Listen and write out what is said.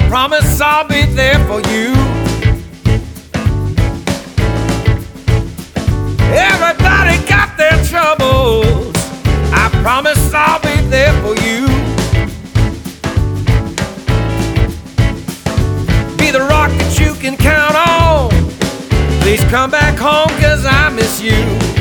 promise I'll be there for you. Everybody got their troubles. I promise I'll be there for you. Be the rock that you can count on. Please come back home, 'cause I miss you.